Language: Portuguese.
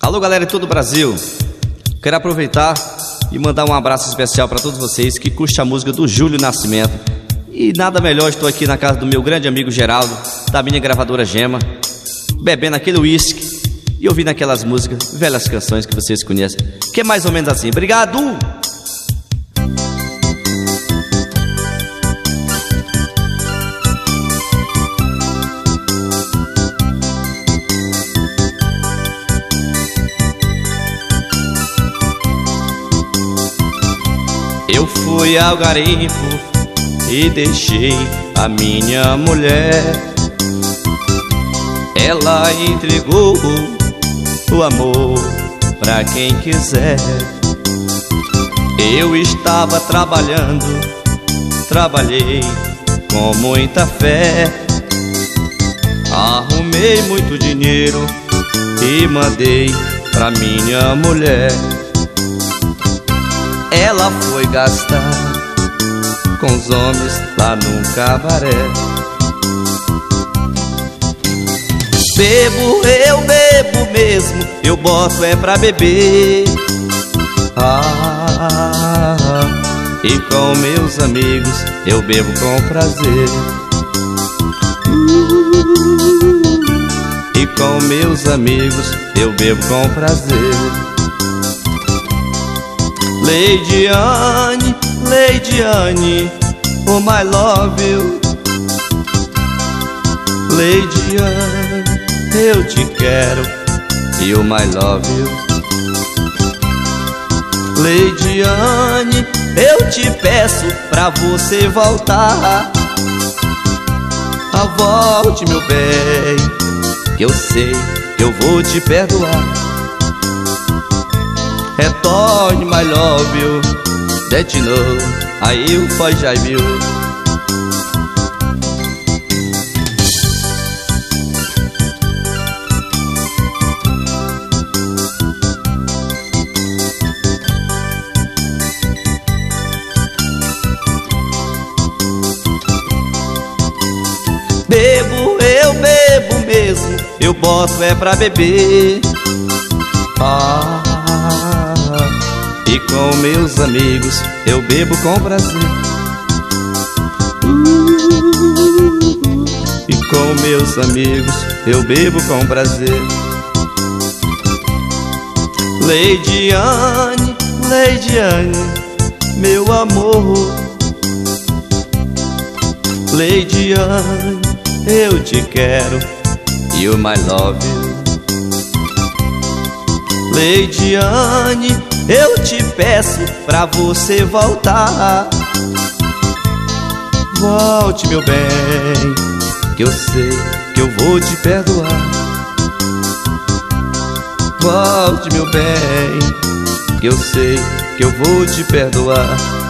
Alô, galera de todo o Brasil. Quero aproveitar e mandar um abraço especial para todos vocês que curtem a música do Júlio Nascimento. E nada melhor, estou aqui na casa do meu grande amigo Geraldo, da minha gravadora Gema, bebendo aquele uísque e ouvindo aquelas músicas, velhas canções que vocês conhecem, que é mais ou menos assim. Obrigado! Eu fui ao garimpo e deixei a minha mulher. Ela entregou o amor pra quem quiser. Eu estava trabalhando, trabalhei com muita fé. Arrumei muito dinheiro e mandei pra minha mulher. Ela foi gastar com os homens lá num cabaré. Bebo, eu bebo mesmo, eu boto é pra beber. E com meus amigos eu bebo com prazer. E com meus amigos eu bebo com prazer. Lady Anne, Lady Anne, oh my love you. Lady Anne, eu te quero, you my love you. Lady Anne, eu te peço pra você voltar. Volte, meu bem, que eu sei que eu vou te perdoar. Retorne, my love you, that you know, I will forgive you. Bebo, eu bebo mesmo, eu boto é pra beber. E com meus amigos eu bebo com prazer. E com meus amigos eu bebo com prazer. Lady Anne, Lady Anne, meu amor. Lady Anne, eu te quero, you my love you. Lady Anne, eu te peço pra você voltar. Volte, meu bem, que eu sei que eu vou te perdoar. Volte, meu bem, que eu sei que eu vou te perdoar.